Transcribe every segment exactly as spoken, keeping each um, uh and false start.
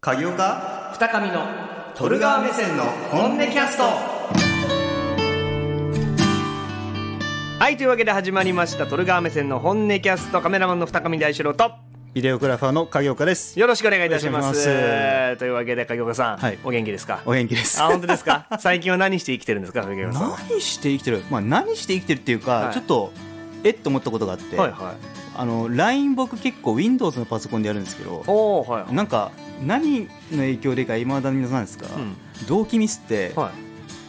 影岡二上のトルガー目線の本音キャスト。 はい、というわけで始まりましたトルガー目線の本音キャスト。カメラマンの二上大志郎とビデオグラファーの影岡です。 よろしくお願いいたします。 お願いします。 というわけで影岡さん、はい、お元気ですか？ お元気です。 あ、本当ですか？最近は何して生きてるんですか影岡さんは？ 何して生きてる、まあ、何して生きてるっていうか、はい、ちょっとえっと思ったことがあって、はいはい、あの ライン 僕結構 Windows のパソコンでやるんですけど、お、はいはい、なんか何の影響でか今だになんですか、うん、同期ミスって、はい、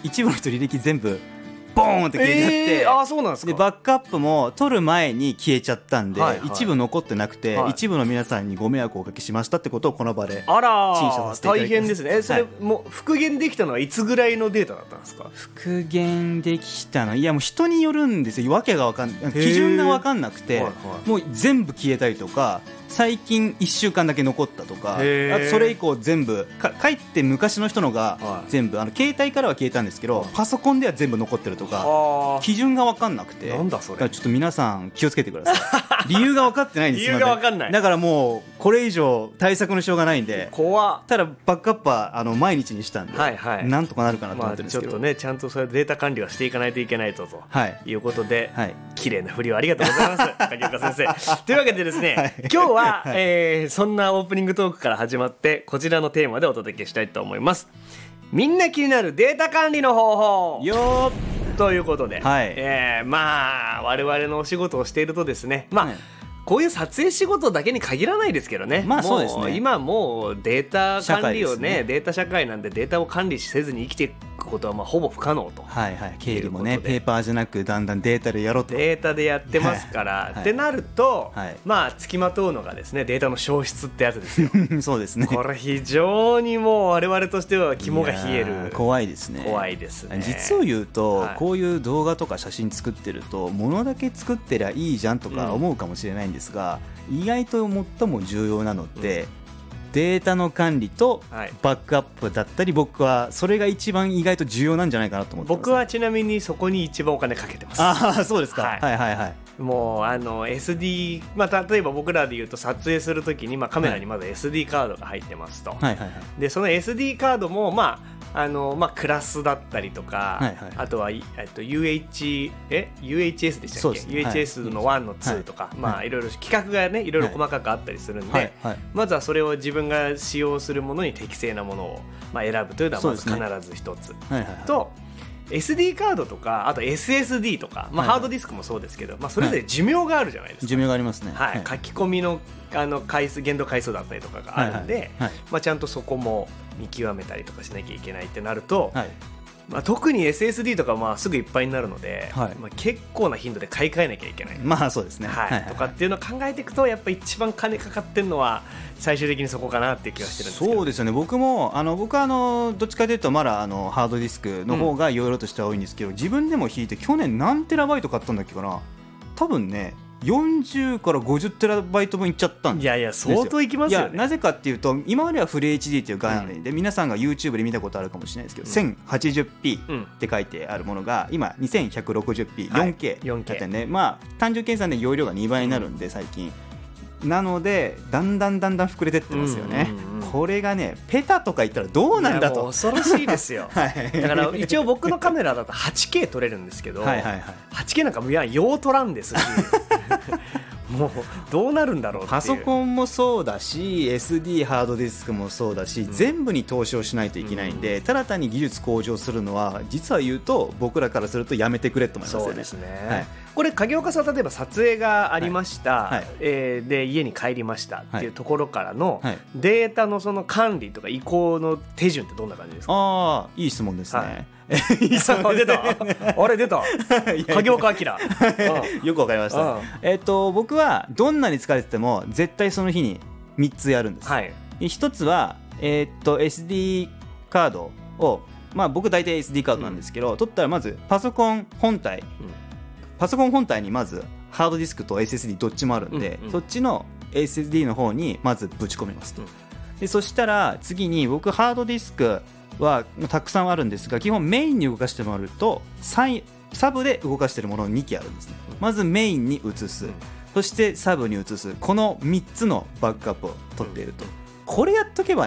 一部の人履歴全部ボーンって消えちゃって、 えー、あ、そうなんですか。 でバックアップも取る前に消えちゃったんで、はいはい、一部残ってなくて、はい、一部の皆さんにご迷惑をおかけしましたってことをこの場で陳謝させていただきます。 大変ですね。え、それ、はい、もう復元できたのはいつぐらいのデータだったんですか？ 復元できたの、いやもう人によるんですよ。わけがわかんない、基準が分かんなくて、はいはい、もう全部消えたりとか、最近いっしゅうかんだけ残ったとか、あとそれ以降全部かかえって昔の人のが全部、はい、あの携帯からは消えたんですけど、パソコンでは全部残ってるとか、基準が分かんなくて、 なんだそれ。 だからちょっと皆さん気をつけてください。理由が分かってないんですよ。 理由が分かんない。 だからもうこれ以上対策のしようがないんで、 怖。 ただバックアップはあの毎日にしたんで、はいはい、なんとかなるかなと思ってるんですけど、 まあ、ちょっとねちゃんとそれデータ管理はしていかないといけないとと、はい、いうことで、はい、綺麗な振りをありがとうございます影岡先生。というわけでですね、はい、今日は、はい、えー、そんなオープニングトークから始まってこちらのテーマでお届けしたいと思います。みんな気になるデータ管理の方法よーということで、はい、えー、まあ我々のお仕事をしているとですね、まあ、はい、こういう撮影仕事だけに限らないですけどね、まあそうですね、もう今もうデータ管理を ね, ねデータ社会なんでデータを管理せずに生きていくことはまあほぼ不可能と、はいはい、 経理もねペーパーじゃなくだんだんデータでやろうと、 データでやってますから、はい、ってなると、はい、まあ付きまとうのがですねデータの消失ってやつですよ。 そうですね。 これ非常にもう我々としては肝が冷える。 怖いですね。 怖いですね。 実を言うと、はい、こういう動画とか写真作ってると物だけ作ってりゃいいじゃんとか思うかもしれないんですが、うん、意外と最も重要なのって、うん、データの管理とバックアップだったり、僕はそれが一番意外と重要なんじゃないかなと思ってます。 僕はちなみにそこに一番お金かけてます。 ああ、そうですか、はい、はいはいはい。 もうあの エスディー、まあ、例えば僕らでいうと撮影するときに、まあ、カメラにまず エスディー カードが入ってますと、はいはいはいはい、でその エスディー カードも、まああのまあ、クラスだったりとか、はいはい、あとは、えっと、ユーエイチ え ユーエイチエス でしたっけ、ユーエイチエス のいちのにとか、はい、まあ、いろいろ規格がねいろいろ細かくあったりするんで、はいはい、まずはそれを自分が使用するものに適正なものを、まあ、選ぶというのはまず必ず一つ、ね、はいはいはい、とエスディー カードとかあと エスエスディー とか、まあ、ハードディスクもそうですけど、まあ、それぞれ寿命があるじゃないですか、はい、 寿命がありますね、 はいはい、書き込み の, あの回数限度回数だったりとかがあるんで、はいはいはい、まあ、ちゃんとそこも見極めたりとかしなきゃいけないってなると、はい、まあ、特に エスエスディー とかまあすぐいっぱいになるので、はい、まあ、結構な頻度で買い替えなきゃいけない、 まあそうですね、 はいはいはい、とかっていうのを考えていくとやっぱ一番金かかってるのは最終的にそこかなっていう気がしてるんですけど。 そうですよね。僕もあの僕はあのどっちかというとまだあのハードディスクの方が容量としては多いんですけど、うん、自分でも引いて去年何テラバイト買ったんだっけかな、多分ねよんじゅうからごじゅうテラバイト分いっちゃったんですよ。 いやいや相当いきますよね。 いやなぜかっていうと今まではフル エイチディー という概念で、うん、皆さんが YouTube で見たことあるかもしれないですけど、うん、せんはちじゅうピー って書いてあるものが今 にせんひゃくろくじゅうピー、はい、よんケー だってね、まあ単純計算で容量がにばいになるんで最近、うん、なのでだんだんだんだん膨れてってますよね、うんうんうん、これがねペタとか言ったらどうなんだと恐ろしいですよ、はい、だから一応僕のカメラだと はちケー 撮れるんですけど、はいはいはい、はちケー なんかいやよう撮らんですしもうどうなるんだろうっていう。 パソコンもそうだし エスディー ハードディスクもそうだし、うん、全部に投資をしないといけないんで、うん、ただ単に技術向上するのは実は言うと僕らからするとやめてくれと思いますよね。 そうですね、はい、これ影岡さん例えば撮影がありました、はいはい、えー、で家に帰りましたっていうところからの、はい、データのその管理とか移行の手順ってどんな感じですか？ あー、いい質問ですね、はい、 いい質問出たあれ出た影岡明よくわかりました、えー、と僕はどんなに疲れてても絶対その日にみっつやるんです、はい、ひとつは、えー、と エスディー カードを、まあ、僕大体 エスディー カードなんですけど、うん、取ったらまずパソコン本体、うん、パソコン本体にまずハードディスクと エスエスディー どっちもあるんで、うんうん、そっちの エスエスディー の方にまずぶち込みますと、うん、でそしたら次に僕ハードディスクはたくさんあるんですが基本メインに動かしてもらうとサブで動かしているものにきあるんですね。まずメインに移す、そしてサブに移す、このみっつのバックアップを取っていると、これやっとけばね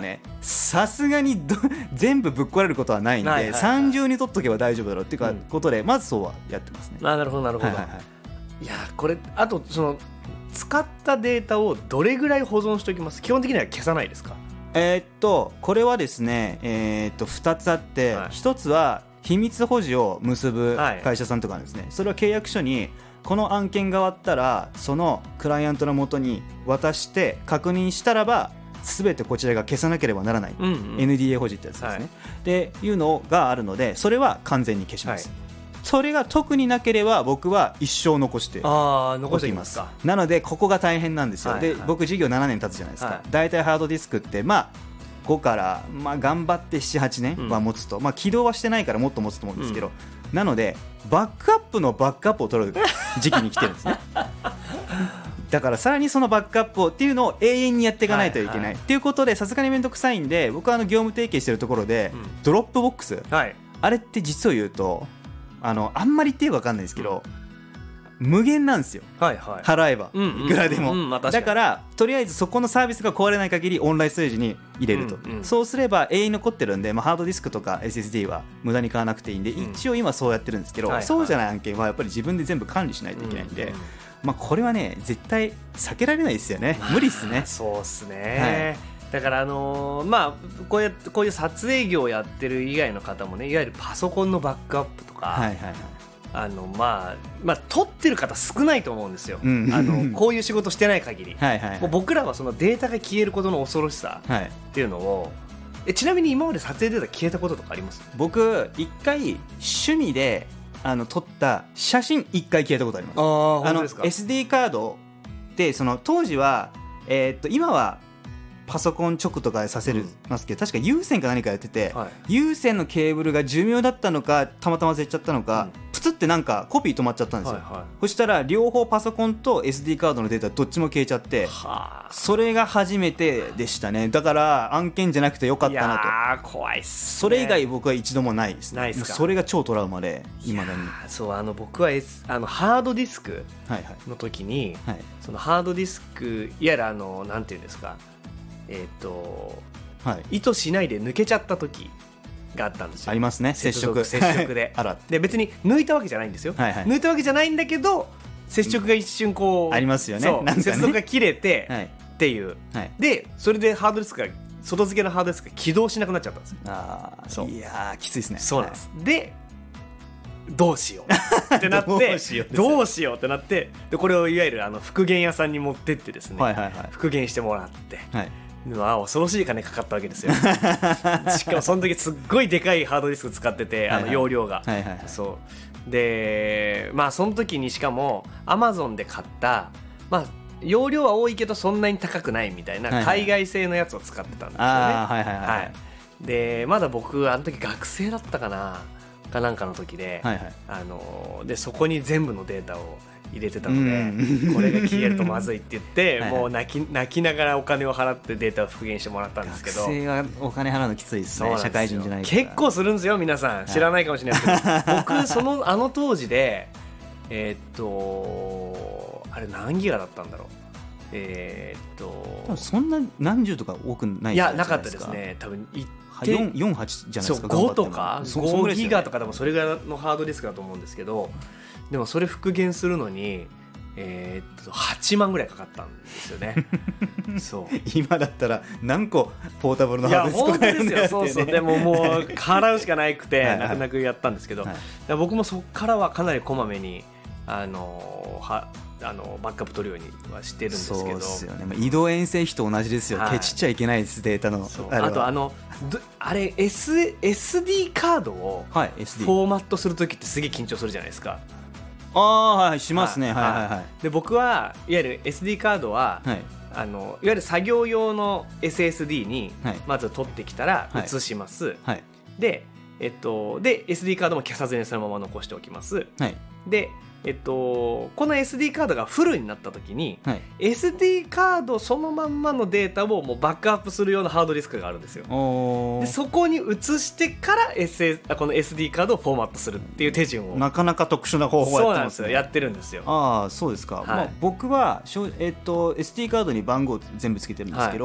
さすがに全部ぶっ壊れることはないんで、はいはいはい、さん重に取っとけば大丈夫だろうっていうか、うん、ことでまずそうはやってますね。 あ、なるほどなるほど、はいはいはい、いやこれあとその使ったデータをどれぐらい保存しておきます？基本的には消さないですか？ えー、っとこれはですね、えー、っとふたつあって、はい、ひとつは秘密保持を結ぶ会社さんとかですね、はい、それは契約書にこの案件が終わったらそのクライアントの元に渡して確認したらば全てこちらが消さなければならない、うんうん、エヌディーエー 保持ってやつですね、はい、っていうのがあるのでそれは完全に消します、はい、それが特になければ僕は一生残しておきます。なのでここが大変なんですよ、はいはい、で僕事業ななねん経つじゃないですか、はい、だいたいハードディスクってまあごから、まあ、頑張ってななはちねんは持つと、うん、まあ、起動はしてないからもっと持つと思うんですけど、うん、なのでバックアップのバックアップを取る時期に来てるんですねだからさらにそのバックアップをっていうのを永遠にやっていかないといけない、はいはい、っていうことでさすがに面倒くさいんで僕はあの業務提携してるところで、うん、ドロップボックス、はい、あれって実を言うとあのあんまり言っていいか分かんないですけど、うん、無限なんですよ、はいはい、払えば、うんうん、いくらでも、うんうんまあ、かだからとりあえずそこのサービスが壊れない限りオンラインストレージに入れると、うんうん、そうすれば永遠に残ってるんで、まあ、ハードディスクとか エスエスディー は無駄に買わなくていいんで、うん、一応今そうやってるんですけど、はいはい、そうじゃない案件はやっぱり自分で全部管理しないといけないんで、うんうんまあ、これはね絶対避けられないですよね。無理っすね。 そうっすね、はい、だからあのー、まあこういうこういう撮影業をやってる以外の方もねいわゆるパソコンのバックアップとか、はいはいはい、あのまあまあ撮ってる方少ないと思うんですよ、うん、あのこういう仕事してない限りはいはい、はい、もう僕らはそのデータが消えることの恐ろしさっていうのを、はい、えちなみに今まで撮影データ消えたこととかあります？ 僕一回趣味であの撮った写真いっかい消えたことあります。ああの エスディー カードってその当時は、えー、っと今はパソコン直とかでさせるますけど、うん、確か有線か何かやってて、はい、有線のケーブルが寿命だったのかたまたま忘れちゃったのか、うん、プツってなんかコピー止まっちゃったんですよ、はいはい、そしたら両方パソコンと エスディー カードのデータどっちも消えちゃって、はあ、それが初めてでしたね。だから案件じゃなくてよかったなと。いや怖いっすね。 それ以外僕は一度もないですね。 ないっすか。 それが超トラウマで未だに。 そうあの僕は、S、あのハードディスクの時に、はいはい、そのハードディスクいわゆるあのなんていうんですかえーとはい、意図しないで抜けちゃった時があったんですよ。 ありますね。接触接触であらで別に抜いたわけじゃないんですよ、はいはい、抜いたわけじゃないんだけど接触が一瞬こう、うん、 ありますよね。そうなんかね接続が切れて、はい、っていう、はい、でそれでハードディスクが外付けのハードディスクが起動しなくなっちゃったんですよ。 あそういやきついですね。 そうなんです、はい、でどうしようってなってどうしようどうしようってなってでこれをいわゆるあの復元屋さんに持ってってですね、はいはいはい、復元してもらって、はいまあ、恐ろしい金かかったわけですよしかもその時すっごいでかいハードディスク使っててあの容量が、はいはいはいはい、そうでまあその時にしかも Amazon で買ったまあ容量は多いけどそんなに高くないみたいな海外製のやつを使ってたんですよね、はいはいはい、でまだ僕あの時学生だったかなかなんかの時で、はいはい、あのでそこに全部のデータを入れてたので、うん、これが消えるとまずいって言ってはい、はい、もう泣き、泣きながらお金を払ってデータを復元してもらったんですけど学生がお金払うのきついですね。社会人じゃない結構するんですよ皆さん知らないかもしれないですけど、はい、僕そのあの当時でえー、っとあれ何ギガだったんだろうえー、っとそんな何十とか多くないいやなかったですね多分よん、よん、はちじゃないですか。 ごとかごギガとかでもそれぐらいのハードディスクだと思うんですけどでもそれ復元するのに、えー、っとはちまんぐらいかかったんですよねそう今だったら何個ポータブルのハードディスクがあるんだよって、ね、 そうそうでももう払うしかなくてはい、はい、泣く泣くやったんですけど、はい、僕もそこからはかなりこまめにあのはあのバックアップ取るようにはしてるんですけどそうですよ、 ね、移動遠征費と同じですよ、はい、ケチっちゃいけないですデータのあ, あとあのあれ S エスディー カードをフォーマットするときってすげえ緊張するじゃないですか。 ああはいしますね、はいはいはいはい、 で僕はいわゆる エスディー カードは、はい、あのいわゆる作業用の エスエスディー にまず取ってきたら移します、はいはい、で, えっと、で エスディー カードも消さずにそのまま残しておきます、はい、でえっと、この エスディー カードがフルになった時に、はい、エスディー カードそのまんまのデータをもうバックアップするようなハードディスクがあるんですよ。でそこに移してから、エスエス、この エスディー カードをフォーマットするっていう手順をなかなか特殊な方法をやってますね。そうなんですよやってるんですよ。 ああそうですか、はいまあ、僕は、えっと、エスディー カードに番号全部つけてるんですけど、はい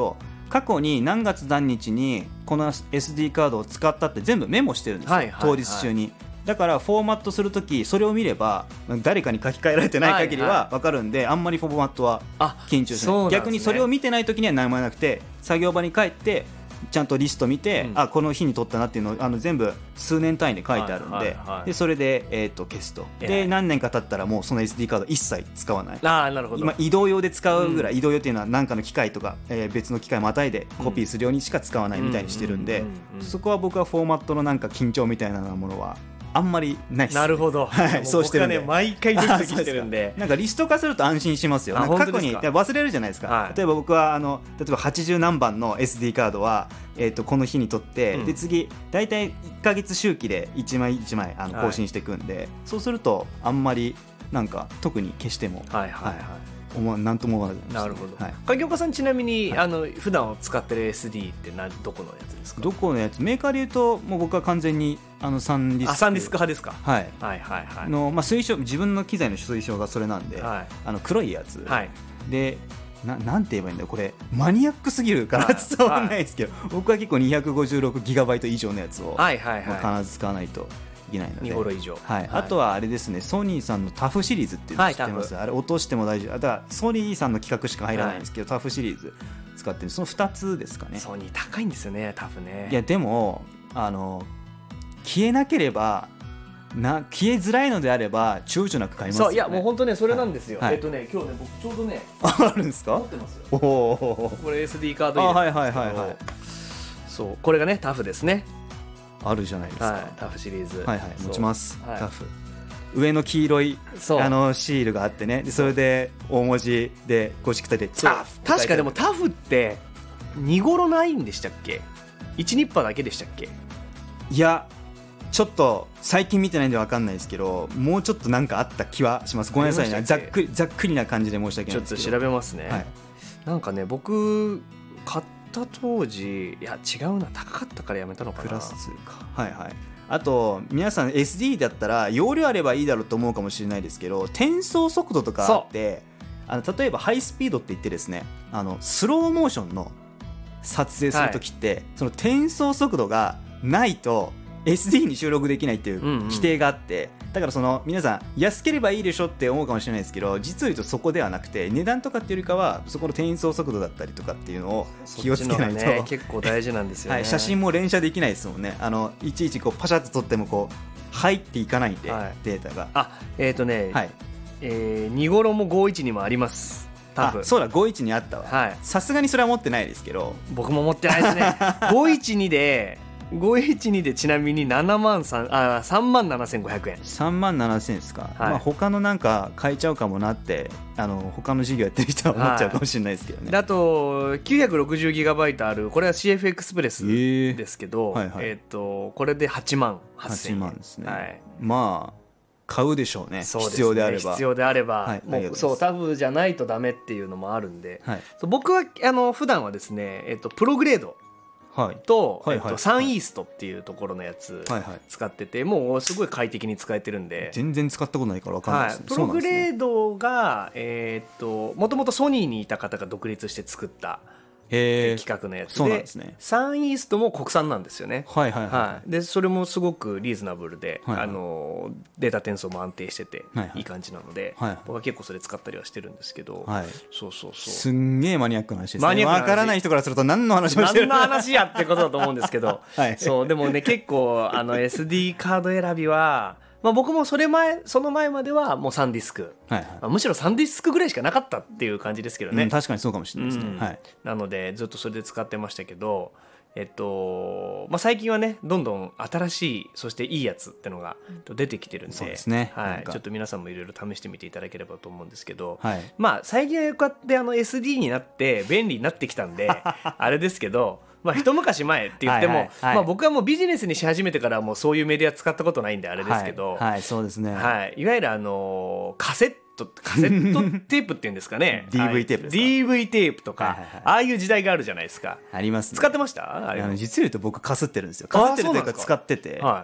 過去に何月何日にこの エスディー カードを使ったって全部メモしてるんですよ、はいはいはい、当日中に。だからフォーマットするときそれを見れば誰かに書き換えられてない限りは分かるんで、はいはい、あんまりフォーマットは緊張しない、ね、逆にそれを見てないときには何もなくて作業場に帰ってちゃんとリスト見て、うん、あこの日に撮ったなっていうのをあの全部数年単位で書いてあるんで、はいはいはい、でそれで、えー、と消すと。で何年か経ったらもうその エスディー カード一切使わない。 あなるほど。 今移動用で使うぐらい、うん、移動用っていうのは何かの機械とか、えー、別の機械またいでコピーするようにしか使わないみたいにしてるんで、そこは僕はフォーマットのなんか緊張みたいなものはあんまりないです。 なるほど、 はい、そうしてるんで僕はね毎回ドキドキしてるんでなんかリスト化すると安心しますよ。なんか過去に忘れるじゃないですか、はい、例えば僕はあの例えばはちじゅう何番の エスディー カードは、えー、とこの日に取って、うん、で次だいたいいっかげつ周期でいちまいいちまいあの更新していくんで、はい、そうするとあんまりなんか特に消してもはいはいはい、はい思なんとも思わないです、ね、 なるほど、はい、影岡さんちなみに、はい、あの普段使ってる エスディー ってなどこのやつですか？ どこのやつメーカーで言うともう僕は完全にあのサンディスク。 あサンディスク派ですか？ はい、 はいはいはいの、まあ、推奨自分の機材の推奨がそれなんで、はい、あの黒いやつ、はい、で な, なんて言えばいいんだよこれマニアックすぎるから伝わらないですけど、はい、僕は結構 にひゃくごじゅうろくギガバイト 以上のやつを、はいはいはい、必ず使わないといけないのでにホロ以上、 はいはい、あとはあれですねソニーさんのタフシリーズっていうの知ってます、はい、あれ落としても大丈夫だからソニーさんの企画しか入らないんですけど、はい、タフシリーズ使ってるそのふたつですかね。 ソニー高いんですよねタフね。 いやでもあの消えなければな消えづらいのであれば躊躇なく買いますよね。 そういやもう本当ねそれなんですよ、はい、えっとね今日ね僕ちょうどねあるんですか？ 持ってますよ。 おおこれ エスディー カード入れてるんですけど、 はいはいはいはい、 そうこれがねタフですね。 あるじゃないですか、 はい、タフシリーズ、 はいはい、持ちます、はい、タフ上の黄色いあのシールがあってねでそれで大文字でゴシック体でタフ確かでもタフってに頃ないんでしたっけ？いちニッパーだけでしたっけ？ いやちょっと最近見てないんで分かんないですけどもうちょっとなんかあった気はします。ごめんなさいねざっくりざっくりな感じで申し訳ないですけどちょっと調べますね、はい、なんかね僕買った当時いや違うな高かったからやめたのかな。 プラスにかはいはい。あと皆さん エスディー だったら容量あればいいだろうと思うかもしれないですけど転送速度とかあってあの例えばハイスピードって言ってですねあのスローモーションの撮影するときって、はい、その転送速度がないと エスディー に収録できないっていう規定があって、うんうん、だからその皆さん安ければいいでしょって思うかもしれないですけど実を言うとそこではなくて値段とかっていうよりかはそこの転送速度だったりとかっていうのを気をつけないと、ね、 結構大事なんですよね、 はい、写真も連写できないですもんね。あのいちいちこうパシャッと撮ってもこう入っていかないんで、はい、データがあえっ、ー、とね、はいえー、に頃もごいちにもあります。 あそうだごいちにあったわ。さすがにそれは持ってないですけど僕も持ってないですねごいちにでごいちにでちなみにななまんさんあさんまんななせんごひゃくえんさんまんななせんですか、はいまあ、他のなんか買えちゃうかもなってあの他の事業やってる人は思っちゃうかもしれないですけどね、 はい、あと きゅうひゃくろくじゅうギガバイト あるこれは シーエフ エクスプレスですけど、えーはいはいえー、とこれではちまんはっせんえんはちまんですね、はい、 まあ買うでしょうね。そうですね必要であれば必要であれば、はい、もうそうタフじゃないとダメっていうのもあるんで、はい、そう僕はあの普段はですね、えっと、プログレードと、はいはいはいえっと、サンイーストっていうところのやつ使ってて、はいはい、もうすごい快適に使えてるんで全然使ったことないから分かんないですね、 はい、プログレードがえー、っともともとソニーにいた方が独立して作った企画のやつ で, そうなんです、ね、サンイーストも国産なんですよね、はいはいはいはい、でそれもすごくリーズナブルで、はいはい、あのデータ転送も安定してて、はいはい、いい感じなので、はいはい、僕は結構それ使ったりはしてるんですけど、はい、そうそうそうすんげえマニアックな話ですね。分からない人からすると何の話をしてる何の話やってことだと思うんですけど、はい、そうでもね結構あの エスディー カード選びはまあ、僕もそれ前その前まではもうサンディスク、はいはいまあ、むしろサンディスクぐらいしかなかったっていう感じですけどね、 うん、確かにそうかもしれないですね、うんはい、 なのでずっとそれで使ってましたけど、えっとまあ、最近はねどんどん新しいそしていいやつってのが出てきてるんで、そうですね、はい、ちょっと皆さんもいろいろ試してみていただければと思うんですけど、はいまあ、最近はこうやってあの エスディー になって便利になってきたんであれですけどまあ、一昔前って言ってもはいはい、はいまあ、僕はもうビジネスにし始めてからもうそういうメディア使ったことないんであれですけど、 はいはい、そうですね、 はい、いわゆるあのカセットカセットテープっていうんですかねディーブイ テープですか、 はい、ディーブイ テープとか、はいはいはい、ああいう時代があるじゃないですか。 ありますね。 使ってました？あれあの実を言うと僕かすってるんですよ。かすってるというか使ってて、はい、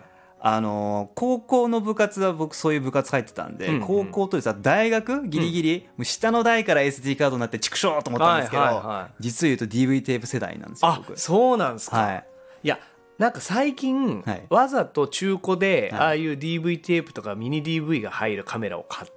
あのー、高校の部活は僕そういう部活入ってたんで、うんうん、高校とですね大学ギリギリ、うん、下の代から エスディー カードになってチクショーと思ったんですけど、はいはいはい、実を言うと ディーブイ テープ世代なんですよ。 あ、僕そうなんですか、はい、いやなんか最近、はい、わざと中古で、はい、ああいう ディーブイ テープとかミニ ディーブイ が入るカメラを買って、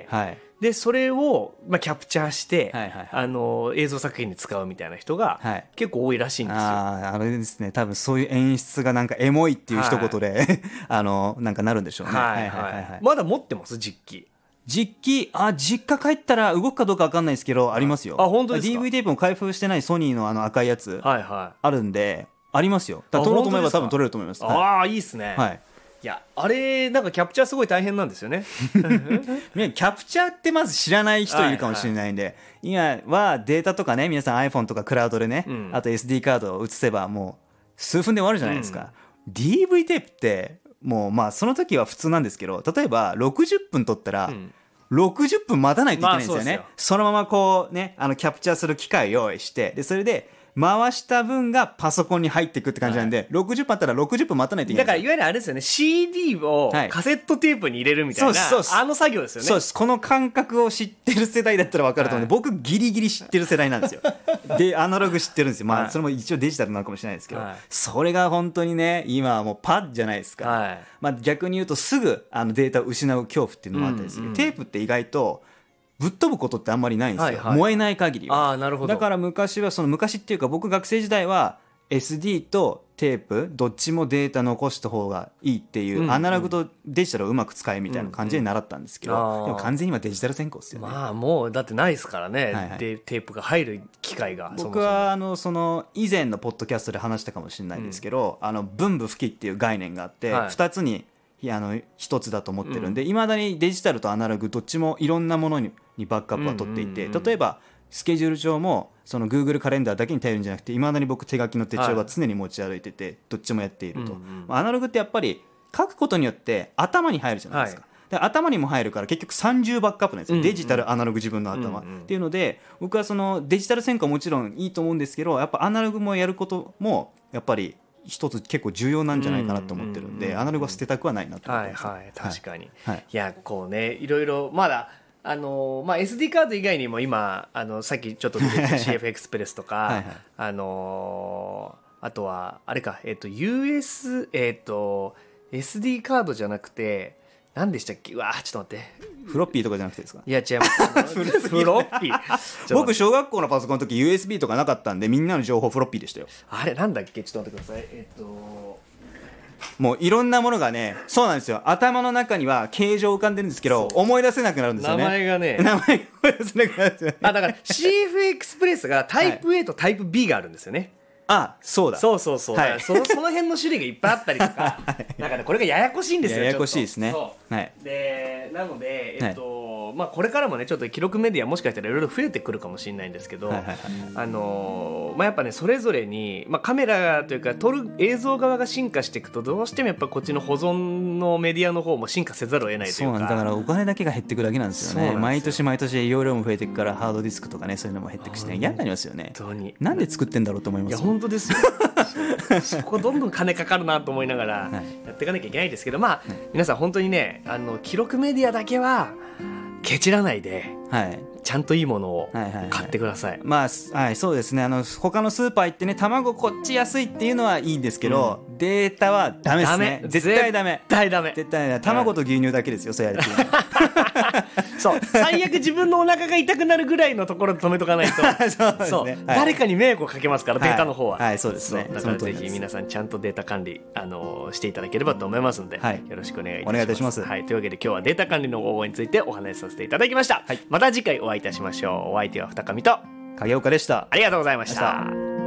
はい、でそれを、まあ、キャプチャーして、はいはいはい、あの映像作品に使うみたいな人が、はい、結構多いらしいんですよ。 ああれですね、多分そういう演出がなんかエモいっていう一言で、はい、あのなんかなるんでしょうね。 はいはいはいはい、まだ持ってます実機。 実機、あ、実家帰ったら動くかどうか分かんないですけど、ありますよ。 あ、本当ですか。 ディーブイ テープも開封してないソニーのあの赤いやつ、はいはい、あるんでありますよ。だから撮ろうと思えば多分撮れると思います。 あ、はい、あ、いいっすね。はい。いや、あれなんかキャプチャーすごい大変なんですよね。 キャプチャーってまず知らない人いるかもしれないんで、はいはい、今はデータとかね、皆さん iPhone とかクラウドでね、うん、あと エスディー カードを移せばもう数分で終わるじゃないですか、うん、ディーブイ テープってもうまあその時は普通なんですけど、例えばろくじゅっぷん撮ったら、うんろくじゅっぷん待たないといけないんですよね。まあ、 そ, よそのままこうね、あのキャプチャーする機械を用意して、でそれで回した分がパソコンに入っていくって感じなんで、はい、ろくじゅっぷんあったらろくじゅっぷん待たないといけない。 だからいわゆるあれですよね、 シーディー をカセットテープに入れるみたいな、はい、そうそうあの作業ですよね。 そうです。この感覚を知ってる世代だったら分かると思うんで、はい、僕ギリギリ知ってる世代なんですよ。でアナログ知ってるんですよ。まあそれも一応デジタルなのかもしれないですけど、はい、それが本当にね、今はもうパッじゃないですか、はい、まあ、逆に言うとすぐあのデータを失う恐怖っていうのもあったりする、うんうん、テープって意外とぶっ飛ぶことってあんまりないんですよ、はいはい、燃えない限りは。 あ、なるほど。 だから昔はその昔っていうか僕学生時代は エスディー とテープどっちもデータ残した方がいいっていう、うんうん、アナログとデジタルをうまく使えみたいな感じで習ったんですけど、うんうん、でも完全に今デジタル専攻ですよね。 まあもうだってないですからね、はいはい、でテープが入る機会が。 僕はあのその以前のポッドキャストで話したかもしれないんですけど、うん、あの分母不揮っていう概念があって、はい、ふたつにあの一つだと思ってるんで、いま、うん、だにデジタルとアナログどっちもいろんなものににバックアップは取っていて、うんうんうん、例えばスケジュール帳もその Google カレンダーだけに頼るんじゃなくて、いまだに僕手書きの手帳は常に持ち歩いてて、はい、どっちもやっていると、うんうん、アナログってやっぱり書くことによって頭に入るじゃないですか、はい、で頭にも入るから結局さんじゅうバックアップなんですよ、うんうん、デジタルアナログ自分の頭、うんうん、っていうので、僕はそのデジタル専攻はもちろんいいと思うんですけど、やっぱアナログもやることもやっぱり一つ結構重要なんじゃないかなと思ってるんで、うんうんうん、アナログは捨てたくはないなと思ってます。 はいはい、確かに、はい、いやこうね、いろいろまだあのまあ、エスディー カード以外にも今あのさっきちょっと出てた シーエフ エクスプレスとかはい、はい、あのあとはあれか、えっと ユーエス、えっと エスディー カードじゃなくて何でしたっけ、うわちょっと待って、 フロッピーとかじゃなくてですか。 いや違いますフロッピー僕小学校のパソコンの時 ユーエスビー とかなかったんで、みんなの情報フロッピーでしたよ。 あれなんだっけ、ちょっと待ってください。えっともういろんなものがね、そうなんですよ、頭の中には形状浮かんでるんですけど思い出せなくなるんですよね。 名前がね名前が思い出せなくなるんですよね。 あ、だから シーエフ エクスプレスがタイプ A とタイプ B があるんですよね、はい。 あ、そうだ、 そうそうそう、はい、そのその辺の種類がいっぱいあったりとか、はい、なんかねこれがややこしいんですよ。 ややこしいですね。 はい、でなので、えっとはい、まあ、これからもねちょっと記録メディアもしかしたらいろいろ増えてくるかもしれないんですけど、はいはいはい、あのまあ、やっぱねそれぞれに、まあ、カメラというか撮る映像側が進化していくと、どうしてもやっぱこっちの保存のメディアの方も進化せざるを得ないというか。 そうなんだ、からお金だけが減っていくだけなんですよね。毎年毎年容量も増えていくから、ハードディスクとかねそういうのも減っていくしね、嫌になりますよね。本当になんで作ってんだろうと思います。 いや本当ですよそこどんどん金かかるなと思いながらやっていかなきゃいけないですけど、まあ、はい、皆さん本当にね、あの記録メディアだけはケチらないで、はい、ちゃんといいものを買ってください。はいはいはい、 まあ、はい、そうですね。あの他のスーパー行ってね、卵こっち安いっていうのはいいんですけど、うん、データはダメですね。絶対ダメ。 絶対ダメ。 絶対ダメ。卵と牛乳だけですよ、それやるそう、最悪自分のお腹が痛くなるぐらいのところで止めとかないとそうですね、そう、はい、誰かに迷惑をかけますから、データの方は。 はい、はい、そうですね。 だからぜひ皆さんちゃんとデータ管理、あのー、していただければと思いますので、はい、よろしくお願いいたします。お願いいたします。はい、というわけで今日はデータ管理の方法についてお話しさせていただきました。はい、また次回お会いいたしましょう。お相手は二上と影岡でした。 ありがとうございました。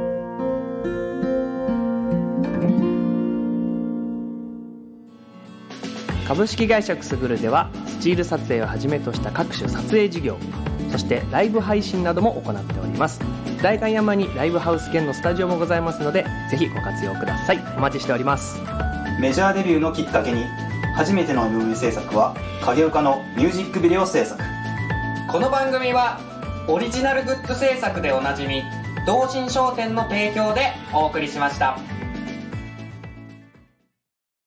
株式会社くすぐるではスチール撮影をはじめとした各種撮影事業、そしてライブ配信なども行っております。代官山にライブハウス兼のスタジオもございますので、ぜひご活用ください。お待ちしております。 メジャーデビューのきっかけに初めての エムブイ 制作は影岡のミュージックビデオ制作。 この番組はオリジナルグッズ制作でおなじみ同心商店の提供でお送りしました。